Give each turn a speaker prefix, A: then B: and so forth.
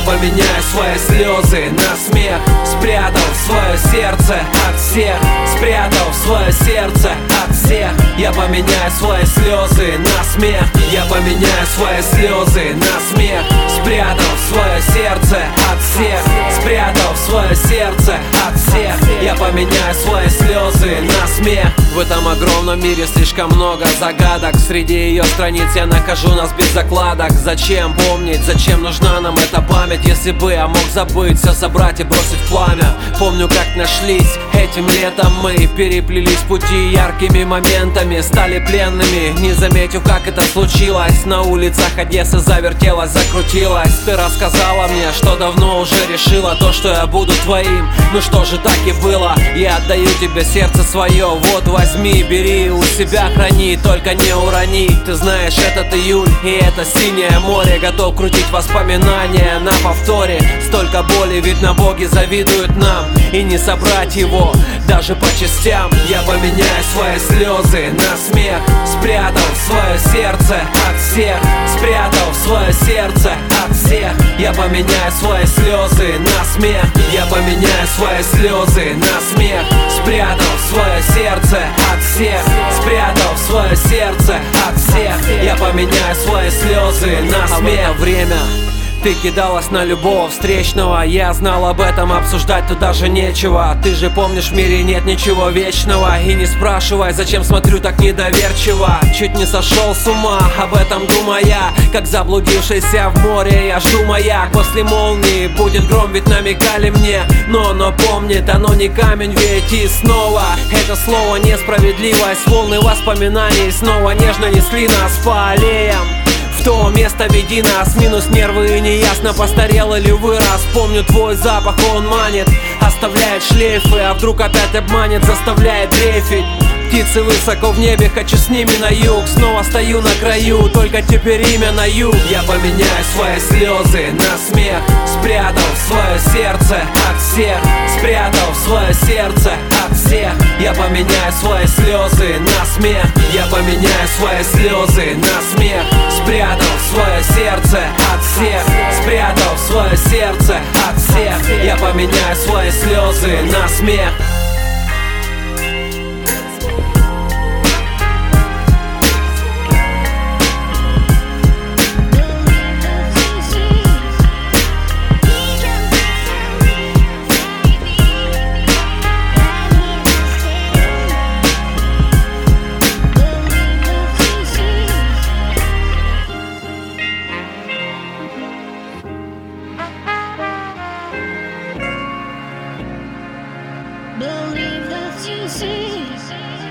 A: поменяю свои слезы на смех. Спрятал свое сердце от всех, спрятал свое сердце от всех. Я поменяю свои слезы на смех. Я поменяю свои слезы на смех. Спрятал свое сердце от всех, спрятал свое сердце от всех. Я поменяю свои слезы на смех. В этом огромном мире слишком много загадок. Среди ее страниц я нахожу нас без закладок. Зачем помнить, зачем нужна нам эта память? Если бы я мог забыть, все собрать и бросить в пламя. Помню, как нашлись этим летом мы, переплелись пути яркими моментами, стали пленными, не заметив, как это случилось. На улицах Одессы завертелась, закрутилась. Ты рассказала мне, что давно уже решила то, что я буду твоим. Ну что же, так и было. Я отдаю тебе сердце свое. Вот возьми, бери, у себя храни, только не урони. Ты знаешь, этот июль и это синее море, готов крутить воспоминания на повторе. Столько боли, видно, боги завидуют нам, и не собрать его даже по частям. Я поменяю свои слезы на смех. Спрятал свое сердце от всех, спрятал свое сердце от всех. Я поменяю свои слезы на смех. Я поменяю свои слезы на смех. Спрятал свое сердце от всех, спрятал свое сердце от всех. Я поменяю свои слезы на смех. Время ты кидалась на любого встречного. Я знал об этом, обсуждать тут даже нечего. Ты же помнишь, в мире нет ничего вечного. И не спрашивай, зачем смотрю так недоверчиво. Чуть не сошел с ума, об этом думая. Как заблудившийся в море, я жду маяк. После молнии будет гром, ведь намекали мне. Но помнит, оно не камень, ведь и снова это слово несправедливость. Волны воспоминаний снова нежно несли нас по аллеям. В то место веди нас, минус нервы и неясно, постарел или вырос. Помню твой запах, он манит, оставляет шлейфы, а вдруг опять обманет, заставляет дрейфить. Птицы высоко в небе, хочу с ними на юг. Снова стою на краю, только теперь имя на юг. Я поменяю свои слезы на смех. Спрятал свое сердце от всех, спрятал свое сердце от всех. Я поменяю свои слезы на смех. Я поменяю свои слезы на смех. Спрятал свое сердце от всех, спрятал свое сердце от всех. Я поменяю свои слезы на смех.
B: Believe that you see.